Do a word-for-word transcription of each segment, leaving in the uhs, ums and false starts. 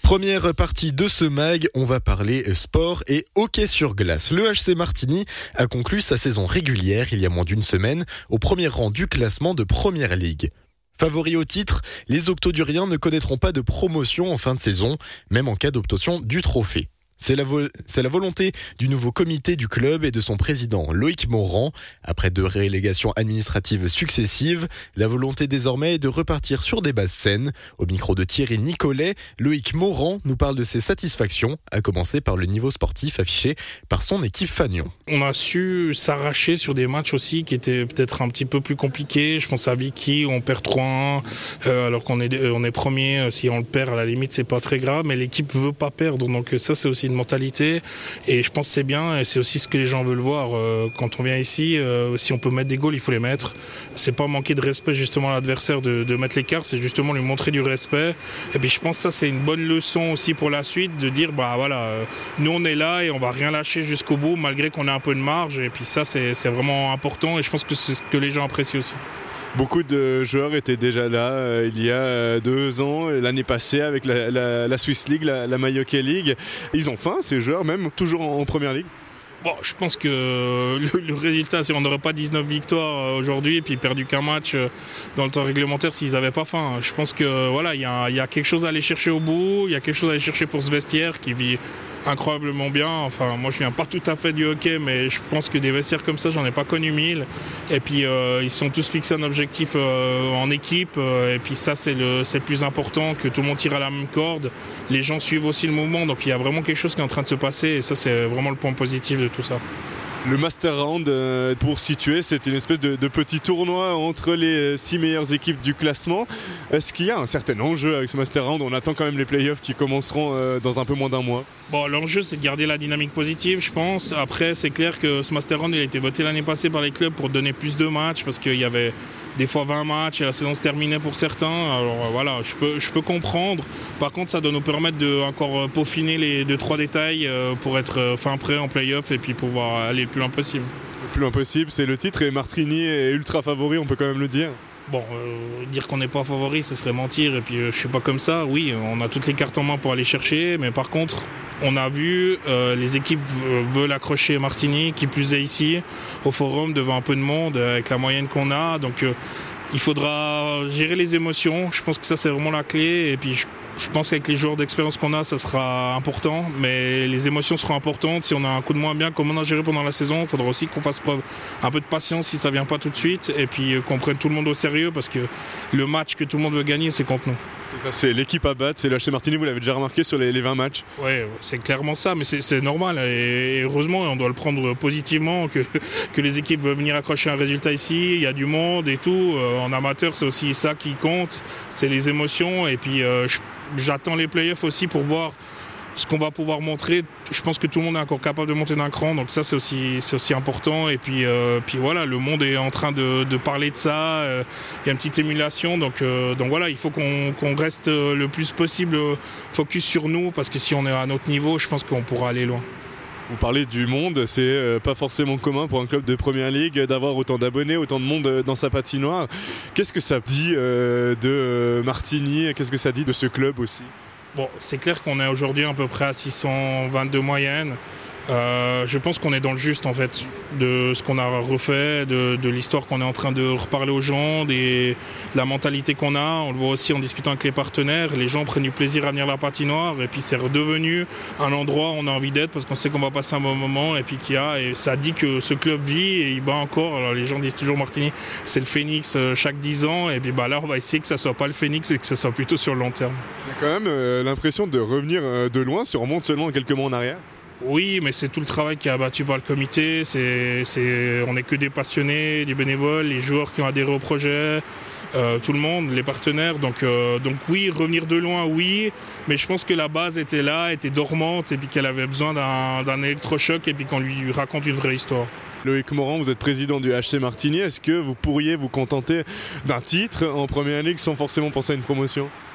Première partie de ce mag, on va parler sport et hockey sur glace. Le H C Martigny a conclu sa saison régulière il y a moins d'une semaine au premier rang du classement de Première Ligue. Favoris au titre, les Octoduriens ne connaîtront pas de promotion en fin de saison, même en cas d'obtention du trophée. C'est la, vo- c'est la volonté du nouveau comité du club et de son président Loïc Morand. Après deux relégations administratives successives, la volonté désormais est de repartir sur des bases saines. Au micro de Thierry Nicolet, Loïc Morand nous parle de ses satisfactions, à commencer par le niveau sportif affiché par son équipe Fagnon. On a su s'arracher sur des matchs aussi qui étaient peut-être un petit peu plus compliqués. Je pense à Vicky, où on perd trois un, euh, alors qu'on est, on est premier. Si on le perd, à la limite, c'est pas très grave, mais l'équipe veut pas perdre. Donc ça, c'est aussi une mentalité, et je pense que c'est bien, et c'est aussi ce que les gens veulent voir euh, quand on vient ici. Euh, si on peut mettre des goals, il faut les mettre. C'est pas manquer de respect justement à l'adversaire de, de mettre l'écart, c'est justement lui montrer du respect. Et puis je pense que ça, c'est une bonne leçon aussi pour la suite, de dire bah voilà, euh, nous on est là et on va rien lâcher jusqu'au bout malgré qu'on ait un peu de marge. Et puis ça, c'est, c'est vraiment important, et je pense que c'est ce que les gens apprécient aussi. Beaucoup de joueurs étaient déjà là euh, il y a euh, deux ans, l'année passée avec la, la, la Swiss League, la, la My Hockey League. Ils ont faim, ces joueurs, même toujours en, en Première Ligue. Bon, je pense que le, le résultat, si on n'aurait pas dix-neuf victoires aujourd'hui et puis perdu qu'un match dans le temps réglementaire s'ils n'avaient pas faim. Je pense que voilà, il y a, y a quelque chose à aller chercher au bout, il y a quelque chose à aller chercher pour ce vestiaire qui vit incroyablement bien. Enfin, moi je viens pas tout à fait du hockey, mais je pense que des vestiaires comme ça, j'en ai pas connu mille. Et puis euh, ils sont tous fixés un objectif euh, en équipe, euh, et puis ça c'est le, c'est le plus important, que tout le monde tire à la même corde. Les gens suivent aussi le mouvement, donc il y a vraiment quelque chose qui est en train de se passer, et ça c'est vraiment le point positif de tout ça. Le Master Round, euh, pour situer, c'est une espèce de, de petit tournoi entre les six meilleures équipes du classement. Est-ce qu'il y a un certain enjeu avec ce Master Round ? On attend quand même les playoffs qui commenceront euh, dans un peu moins d'un mois. Bon, l'enjeu, c'est de garder la dynamique positive, je pense. Après, c'est clair que ce Master Round, il a été voté l'année passée par les clubs pour donner plus de matchs, parce qu'il y avait des fois vingt matchs et la saison se terminait pour certains. Alors voilà, je peux, je peux comprendre. Par contre, ça doit nous permettre de encore peaufiner les deux trois détails pour être fin prêt en play-off et puis pouvoir aller le plus loin possible. Le plus loin possible, c'est le titre, et Martigny est ultra favori, on peut quand même le dire. Bon, euh, dire qu'on n'est pas favori, ce serait mentir, et puis euh, je suis pas comme ça. Oui, on a toutes les cartes en main pour aller chercher, mais par contre, on a vu, euh, les équipes veulent accrocher Martigny, qui plus est ici, au forum, devant un peu de monde, avec la moyenne qu'on a. Donc euh, il faudra gérer les émotions, je pense que ça c'est vraiment la clé, et puis je Je pense qu'avec les joueurs d'expérience qu'on a, ça sera important, mais les émotions seront importantes. Si on a un coup de moins bien, comme on a géré pendant la saison, il faudra aussi qu'on fasse preuve un peu de patience si ça vient pas tout de suite, et puis qu'on prenne tout le monde au sérieux, parce que le match que tout le monde veut gagner, c'est contre nous. C'est ça, c'est l'équipe à battre, c'est le H C Martigny, vous l'avez déjà remarqué sur les, les vingt matchs. Oui, c'est clairement ça, mais c'est, c'est normal, et heureusement, on doit le prendre positivement, que, que les équipes veulent venir accrocher un résultat ici, il y a du monde et tout. En amateur, c'est aussi ça qui compte, c'est les émotions, et puis euh, je J'attends les playoffs aussi pour voir ce qu'on va pouvoir montrer. Je pense que tout le monde est encore capable de monter d'un cran, donc ça c'est aussi, c'est aussi important. Et puis, euh, puis voilà, le monde est en train de, de parler de ça. Euh, il y a une petite émulation, donc, euh, donc voilà, il faut qu'on, qu'on reste le plus possible focus sur nous, parce que si on est à notre niveau, je pense qu'on pourra aller loin. Vous parlez du monde, c'est euh, pas forcément commun pour un club de Première Ligue d'avoir autant d'abonnés, autant de monde dans sa patinoire. Qu'est-ce que ça dit euh, de euh, Martigny ? Qu'est-ce que ça dit de ce club aussi ? Bon, c'est clair qu'on est aujourd'hui à peu près à six cent vingt-deux moyennes. Euh, je pense qu'on est dans le juste en fait de ce qu'on a refait, de, de l'histoire qu'on est en train de reparler aux gens, des, de la mentalité qu'on a. On le voit aussi en discutant avec les partenaires. Les gens prennent du plaisir à venir à la patinoire, et puis c'est redevenu un endroit où on a envie d'être, parce qu'on sait qu'on va passer un bon moment, et puis qu'il y a, et ça dit que ce club vit et il bat encore. Alors les gens disent toujours Martigny, c'est le Phénix chaque dix ans, et puis bah là on va essayer que ça soit pas le Phénix et que ça soit plutôt sur le long terme. Il y a quand même euh, l'impression de revenir euh, de loin, si on remonte seulement quelques mois en arrière. Oui, mais c'est tout le travail qui est abattu par le comité. C'est, c'est, on n'est que des passionnés, des bénévoles, les joueurs qui ont adhéré au projet, euh, tout le monde, les partenaires. Donc, euh, donc oui, revenir de loin, oui. Mais je pense que la base était là, était dormante, et puis qu'elle avait besoin d'un, d'un électrochoc, et puis qu'on lui raconte une vraie histoire. Loïc Morand, vous êtes président du H C Martigny. Est-ce que vous pourriez vous contenter d'un titre en Première Ligue sans forcément penser à une promotion ?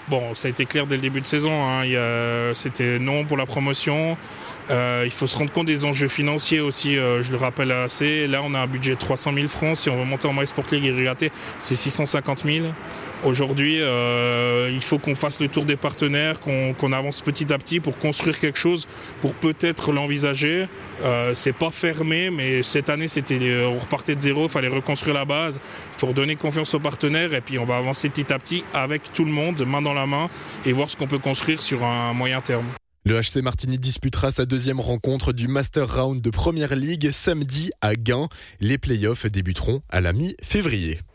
Bon, ça a été clair dès le début de saison, hein. Il y a, c'était non pour la promotion. Euh, il faut se rendre compte des enjeux financiers aussi, euh, je le rappelle assez. Là, on a un budget de trois cent mille francs. Si on veut monter en MySport League et regatter, c'est six cent cinquante mille. Aujourd'hui, euh, il faut qu'on fasse le tour des partenaires, qu'on, qu'on avance petit à petit pour construire quelque chose, pour peut-être l'envisager. Euh, c'est pas fermé, mais cette année, c'était, on repartait de zéro, il fallait reconstruire la base. Il faut redonner confiance aux partenaires et puis on va avancer petit à petit avec tout le monde, main dans la main, et voir ce qu'on peut construire sur un moyen terme. Le H C Martigny disputera sa deuxième rencontre du Master Round de Première Ligue samedi à Gand. Les playoffs débuteront à la mi-février.